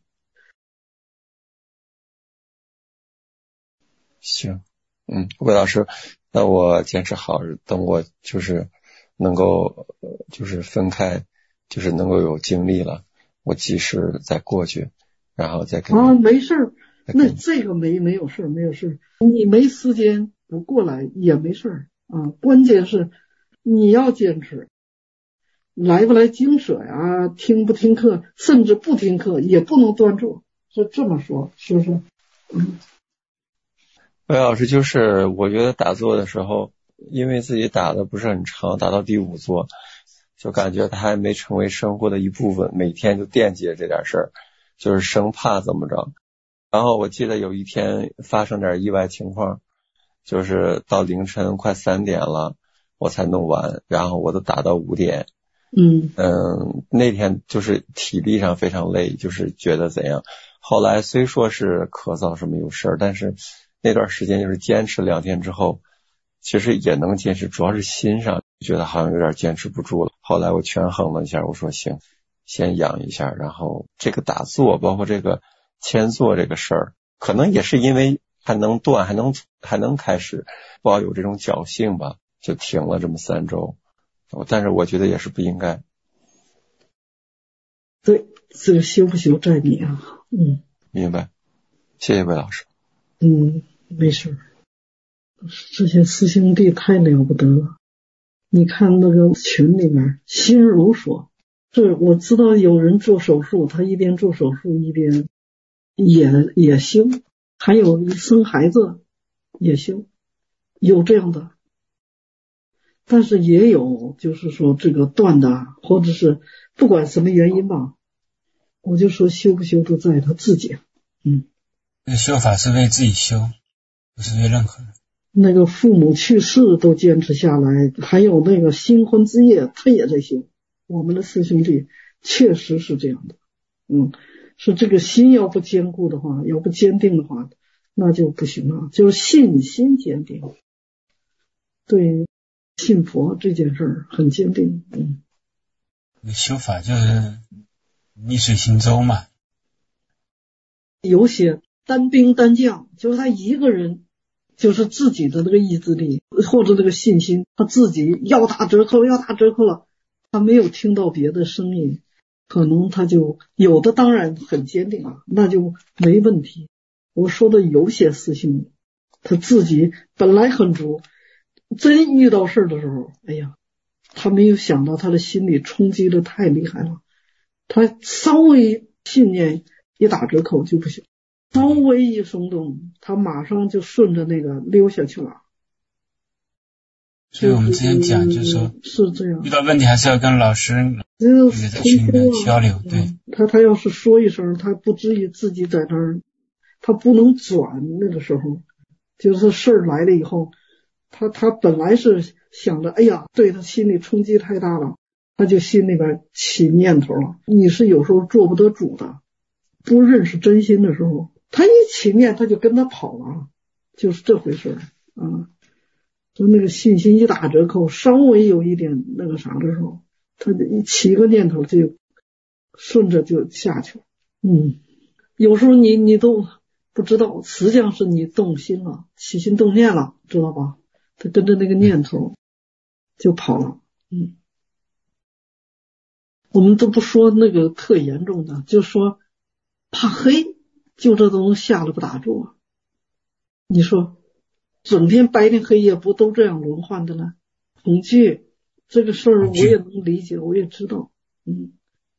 行，嗯，魏老师，那我坚持好，等我就是能够就是分开，就是能够有精力了，我及时再过去，然后再跟你。 啊，没事儿，那这个没没有事儿，没有事儿，你没时间不过来也没事儿啊，关键是你要坚持，来不来精舍呀，听不听课，甚至不听课也不能端坐，是这么说，是不是？嗯。 魏老师，就是我觉得打坐的时候，因为自己打的不是很长，打到第五座，就感觉它还没成为生活的一部分，每天就惦记着这点事儿，就是生怕怎么着。然后我记得有一天发生点意外情况，就是到凌晨快三点了，我才弄完，然后我都打到五点。 嗯嗯，那天就是体力上非常累，就是觉得怎样。后来虽说是咳嗽什么有事儿，但是那段时间就是坚持两天之后，其实也能坚持，主要是心上觉得好像有点坚持不住了。后来我权衡了一下，我说行，先养一下，然后这个打坐包括这个签坐这个事儿，可能也是因为还能断，还能还能开始抱有这种侥幸吧，就停了这么三周。但是我觉得也是不应该。 对，这个修不修在你啊，嗯。 明白，谢谢魏老师。 嗯，没事，这些师兄弟太了不得了。你看那个群里面，心如说，这我知道有人做手术，他一边做手术一边也也修，还有生孩子也修，有这样的。但是也有就是说这个断的，或者是不管什么原因吧，我就说修不修都在他自己。嗯， 这个修法是为自己修，不是为任何人。 那个父母去世都坚持下来，还有那个新婚之夜他也在修。我们的师兄弟确实是这样的，嗯，是这个心要不坚固的话，要不坚定的话，那就不行了。就是信心坚定，对信佛这件事儿很坚定。嗯， 修法就是逆水行舟嘛。 有些单兵单将，就是他一个人，就是自己的那个意志力或者那个信心，他自己要打折扣，要打折扣了，他没有听到别的声音，可能他就有的当然很坚定了，那就没问题。我说的有些事情，他自己本来很足，真遇到事的时候，哎呀，他没有想到他的心理冲击的太厉害了，他稍微信念一打折扣就不行，稍微一松动，他马上就顺着那个溜下去了。 所以我们之前讲，就是说是这样， 遇到问题还是要跟老师那个在群里面交流。对， 嗯、他他要是说一声，他不至于自己在那儿，他不能转。那个时候就是事儿来了以后，他他本来是想着，哎呀，对他心理冲击太大了，他就心里边起念头了。你是有时候做不得主的，不认识真心的时候，他一起念他就跟他跑了，就是这回事儿啊。就那个信心一打折扣，稍微有一点那个啥的时候，他一起个念头就顺着就下去了。嗯，有时候你你都不知道，实际上是你动心了，起心动念了，知道吧？他跟着那个念头就跑了。嗯，我们都不说那个特严重的，就说怕黑，就这都能吓得不打坐。你说整天白天黑夜不都这样轮换的了？恐惧这个事儿我也能理解，我也知道。嗯，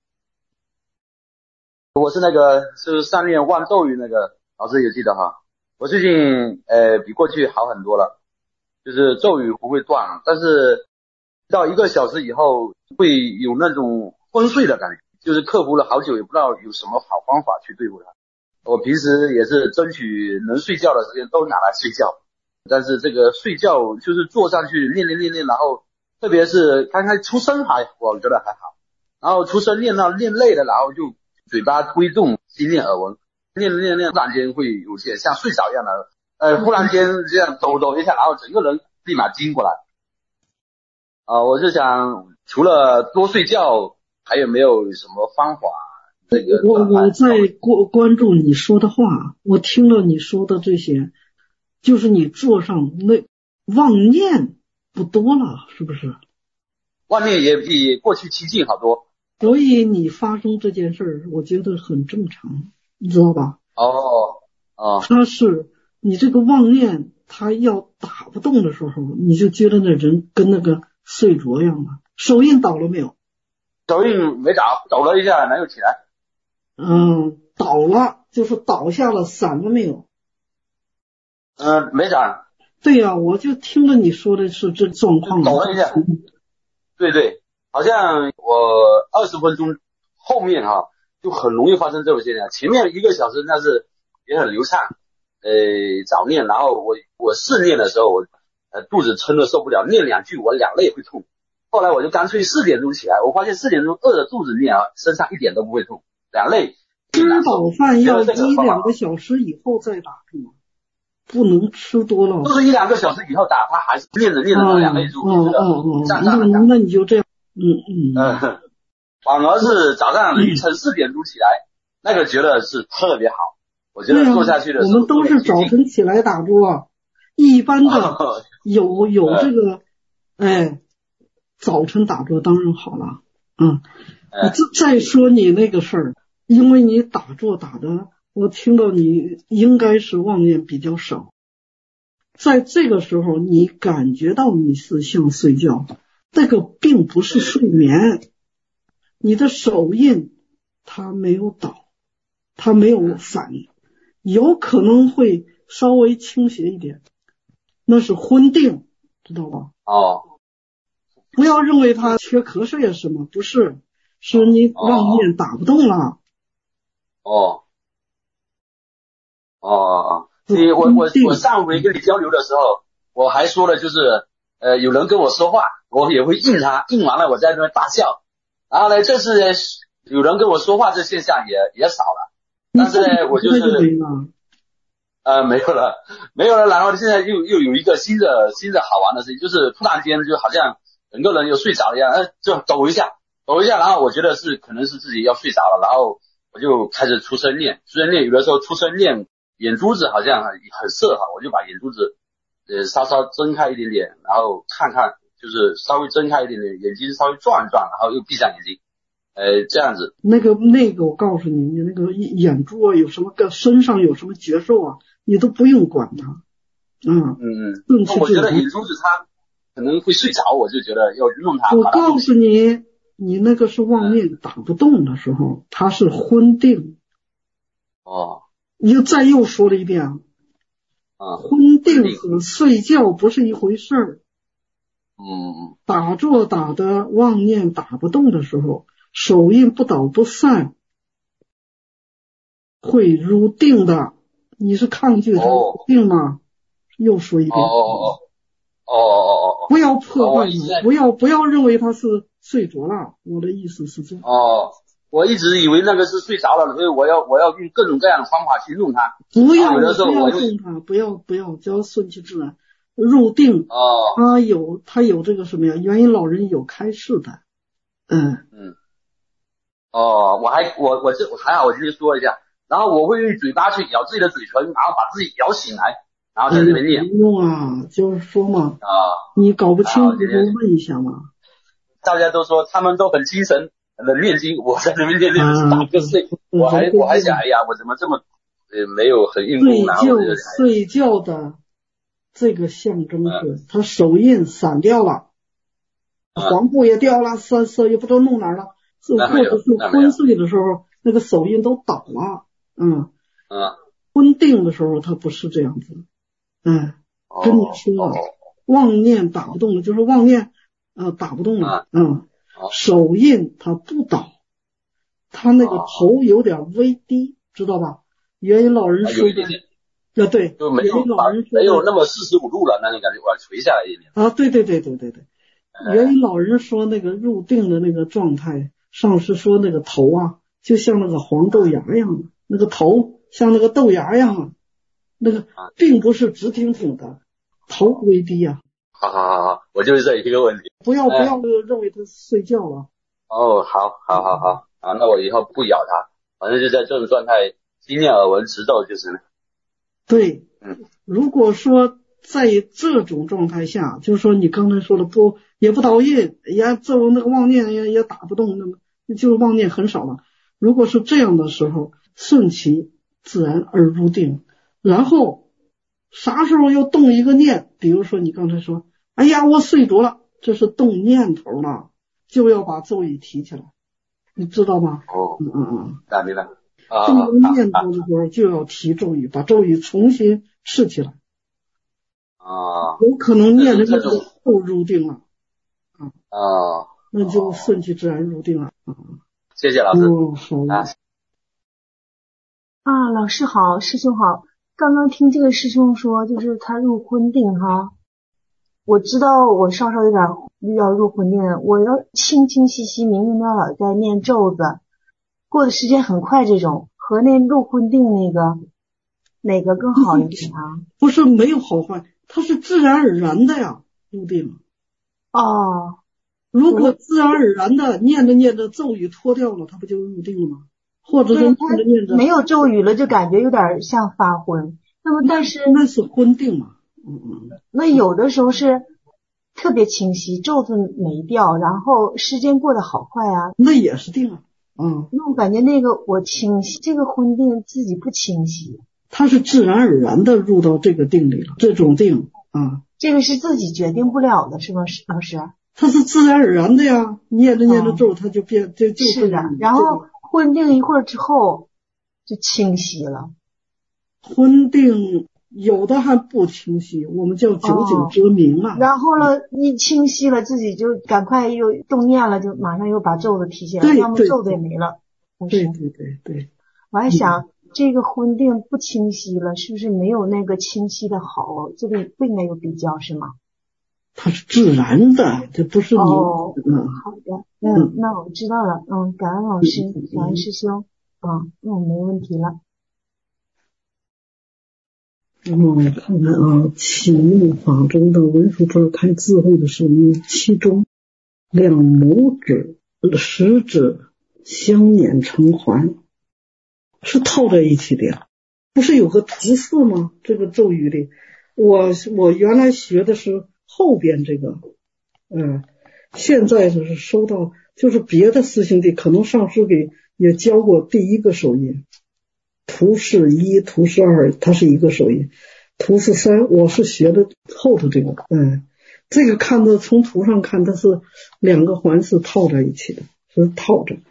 我是那个是上念望咒语那个老师有记得哈，我最近呃比过去好很多了， 就是咒语不会断，但是到一个小时以后会有那种昏睡的感觉，就是克服了好久也不知道有什么好方法去对付它。我平时也是争取能睡觉的时间都拿来睡觉，但是这个睡觉就是坐上去练练练练，然后特别是刚开始出声还我觉得还好，然后出声练到练累了，然后就嘴巴挥动心念耳闻，练练练，突然间会有些像睡着一样的，呃，忽然间这样抖抖一下，然后整个人立马惊过来。啊、呃，我就想除了多睡觉，还有没有什么方法？这个我我在关关注你说的话，我听了你说的这些，就是你做上那妄念不多了，是不是？ 妄念也比过去清净好多。 所以你发生这件事儿，我觉得很正常，你知道吧？ 哦哦， 他是你这个妄念，他要打不动的时候，你就觉得那人跟那个睡着一样了。手印倒了没有？ 手印没倒，抖了一下，然后起来。 嗯，倒了就是倒下了，散了没有？ 嗯、呃，没散。 对呀、啊，我就听着你说的是这状况。 抖了一下。对对，好像我二十分钟后面哈、啊，就很容易发生这种现象。前面一个小时那是也很流畅，呃，早念，然后我我试念的时候，我呃肚子撑得受不了，念两句我两肋会痛。后来我就干脆四点钟起来，我发现四点钟饿着肚子念啊，身上一点都不会痛。两肋吃饱饭要一两个小时以后再打住，不能吃多了。 都是一两个小时以后打，他还是练着练着两肋住， 哦哦哦，那那你就这样，嗯嗯嗯，反而是早上凌晨四点钟起来，那个觉得是特别好。我觉得做下去的时候， 我们都是早晨起来打坐啊，一般的有有这个，哎，早晨打坐当然好了，嗯。再再说你那个事儿，因为你打坐打的，我听到你应该是妄念比较少，在这个时候你感觉到你是像睡觉，这个并不是睡眠，你的手印它没有倒，它没有反应，有可能会稍微倾斜一点，那是昏定，知道吧？ 哦， 不要认为它缺瞌睡啊什么，不是。是你妄念打不动了。 哦，哦哦，你我我我上回跟你交流的时候，我还说了，就是呃有人跟我说话，我也会应他，应完了我在那边大笑。然后呢，这次有人跟我说话，这现象也也少了。但是呢，我就是呃没有了，没有了。然后现在又又有一个新的新的好玩的事情，就是突然间就好像整个人又睡着一样，呃就抖一下。抖一下，然后我觉得是可能是自己要睡着了，然后我就开始出声念，出声念，有的时候出声念，眼珠子好像很涩哈，我就把眼珠子呃稍稍睁开一点点，然后看看，就是稍微睁开一点点，眼睛稍微转一转，然后又闭上眼睛，呃这样子。 那个那个我告诉你，你那个眼珠啊有什么个身上有什么觉受啊，你都不用管它。嗯嗯嗯，我觉得眼珠子它可能会睡着，我就觉得要弄它。 我告诉你。你那个是妄念打不动的时候，它是昏定。 哦， 你又再又说了一遍啊， 昏定和睡觉不是一回事儿。 嗯， 打坐打的妄念打不动的时候，手印不倒不散，会入定的。你是抗拒它入定吗？哦、又说一遍。 哦哦哦哦哦哦， 不要破坏它，不要不要认为它是睡着了，我的意思是这样。 哦，我一直以为那个是睡着了，所以我要我要用各种各样的方法去弄它。 不要不要弄它，不要不要，只要顺其自然。入定， 哦， 他有他有这个什么呀？元音老人有开示的，嗯嗯。哦，我还我我这我还好，我今天说一下，然后我会用嘴巴去咬自己的嘴唇，然后把自己咬醒来。然后在这边念。 不用啊，就是说嘛， 啊， 你搞不清楚就问一下嘛。 大家都说他们都很精神的念经，我在这边念念是打个睡，我还我还想，哎呀，我怎么这么呃没有很运动呢？ 睡觉睡觉的这个象征是，他手印散掉了，黄布也掉了，色色也不知道弄哪儿了，或者是昏睡的时候那个手印都倒了，嗯嗯， 昏定的时候他不是这样子。嗯，跟你说了， 妄念打不动了，就是妄念呃打不动了，嗯，手印它不倒，它那个头有点微低，知道吧？元音老人说的，啊对， 就没有元音老人说没有那么四十五度了，那种感觉，我垂下来一点。 啊，对对对对对对，元音老人说那个入定的那个状态，上师说那个头啊，就像那个黄豆芽一样的，那个头像那个豆芽一样的，那个并不是直挺挺的。头微低呀、 啊，好好好好，我就是这一个问题。 不要不要认为他睡觉了。 哦，好，好，好，好，啊，那我以后不咬它，反正就在这种状态，心念耳闻持咒就是了。 对， 嗯， 如果说在这种状态下，就是说你刚才说的不也不导印，也咒那个妄念也也打不动，那么就是妄念很少了。如果是这样的时候，顺其自然而入定，然后。啥时候又动一个念，比如说你刚才说哎呀我睡着了，这是动念头了，就要把咒语提起来，你知道吗？ 哦， 嗯嗯嗯， 啊明白。啊， 动个念头的时候就要提咒语，把咒语重新试起来。 啊， 有可能念的这种又入定了啊， 啊， 那就顺其自然入定了啊。 谢谢老师。 哦，好啊， 啊，老师好，师兄好。刚刚听这个师兄说，就是他入昏定哈，我知道我稍稍有点要入昏定，我要清清晰晰、明明白白在念咒子，过的时间很快，这种和那入昏定那个哪个更好一点啊？ 不是没有好坏，它是自然而然的呀，入定。 哦， 如果自然而然的念着念着咒语脱掉了，它不就入定了吗？或者是念着念着没有咒语了，就感觉有点像发昏。那么但是那是昏定嘛，嗯嗯。 那有的时候是特别清晰，咒子没掉，然后时间过得好快啊。 那也是定啊，嗯。 那我感觉那个我清晰，这个昏定自己不清晰。 它是自然而然的入到这个定里了，这种定啊。 这个是自己决定不了的，是吗，老师？ 它是自然而然的呀，念着念着咒，它就变，就就是的。然后昏定一会儿之后就清晰了。 昏定有的还不清晰，我们叫久久则明啊。 哦、然后了，一清晰了，自己就赶快又动念了，就马上又把咒子提起来，要么咒子也没了。 对对对对。 我还想、嗯、这个昏定不清晰了，是不是没有那个清晰的好？这里不应该有比较是吗？ 它是自然的，这不是你。 哦， 嗯， 好的，嗯，嗯那我知道了，嗯，感恩老师，感恩师兄，嗯，那我没问题了。 我看看啊，启目法中的文殊菩萨开智慧的时候，其中两拇指、食指相捻成环，是套在一起的呀。不是有个图示吗？这个咒语里，我我原来学的是后边这个，嗯，现在就是收到，就是别的师兄弟可能上师给也教过第一个手印。图示一、图示二，它是一个手印。图示三，我是学的后头这个，嗯，这个看的从图上看，它是两个环是套在一起的，是套着。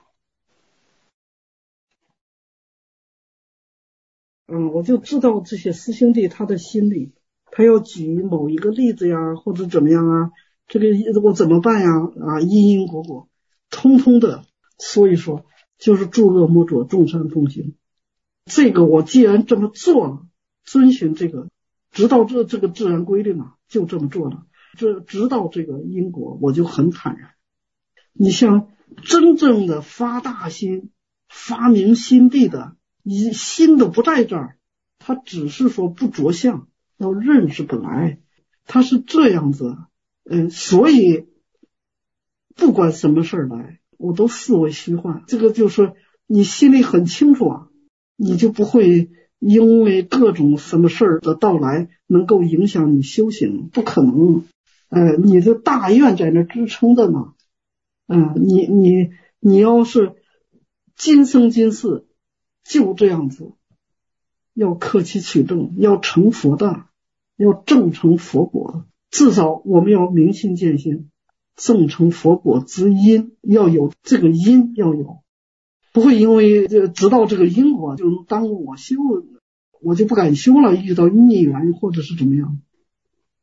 嗯，我就知道这些师兄弟他的心理，他要举某一个例子呀，或者怎么样啊，这个我怎么办呀？啊，因因果果，通通的说一说，就是诸恶莫作，众善奉行。这个我既然这么做了，遵循这个，直到这这个自然规律嘛，就这么做了。这直到这个因果，我就很坦然。你像真正的发大心、发明心地的，你心都不在这儿，他只是说不着相，要认识本来，他是这样子。嗯，所以不管什么事儿来，我都视为虚幻。这个就是你心里很清楚啊。你就不会因为各种什么事儿的到来能够影响你修行，不可能。呃，你的大愿在那支撑着呢。嗯、呃，你你你要是今生今世就这样子，要克期取证，要成佛的，要证成佛果，至少我们要明心见性，证成佛果之因要有，这个因要有。不会因为知道这个因果就耽误我修，我就不敢修了，遇到逆缘或者是怎么样。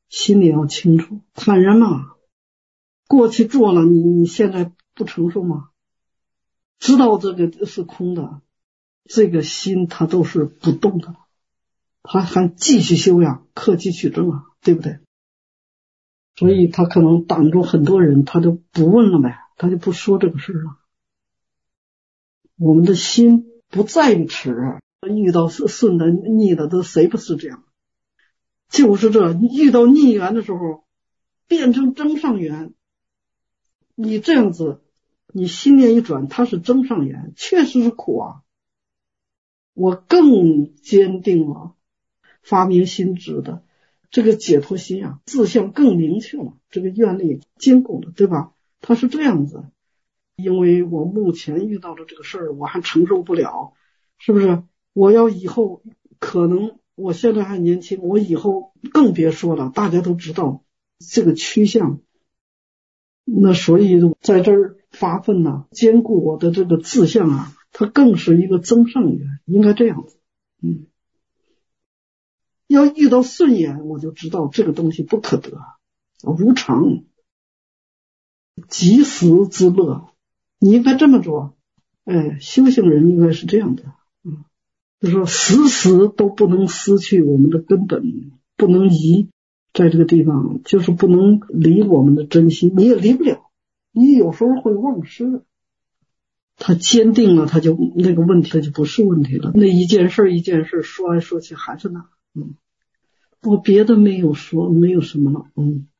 心里要清楚，坦然嘛。过去做了，你你现在不承受吗？知道这个是空的，这个心它都是不动的，他还继续修呀，克己取证啊，对不对？所以他可能挡住很多人，他就不问了呗，他就不说这个事了。我们的心不在于耻，遇到顺的逆的都谁不是这样？就是这遇到逆缘的时候变成增上缘，你这样子你心念一转，它是增上缘，确实是苦啊。我更坚定了发明心智的这个解脱心啊，志向更明确了，这个愿力坚固了，对吧？它是这样子。因为我目前遇到的这个事儿我还承受不了，是不是？我要以后可能我现在还年轻，我以后更别说了，大家都知道这个趋向。那所以在这儿发奋呢、啊，兼顾我的这个志向啊，它更是一个增上缘，应该这样子。嗯，要遇到顺缘，我就知道这个东西不可得，无常，及时之乐，你应该这么做。哎，修行人应该是这样的，嗯，就是说时时都不能失去我们的根本，不能移。在这个地方就是不能离我们的真心，你也离不了，你有时候会忘失。他坚定了，他就那个问题他就不是问题了，那一件事一件事说来说去还是那。嗯，我别的没有说，没有什么了。嗯。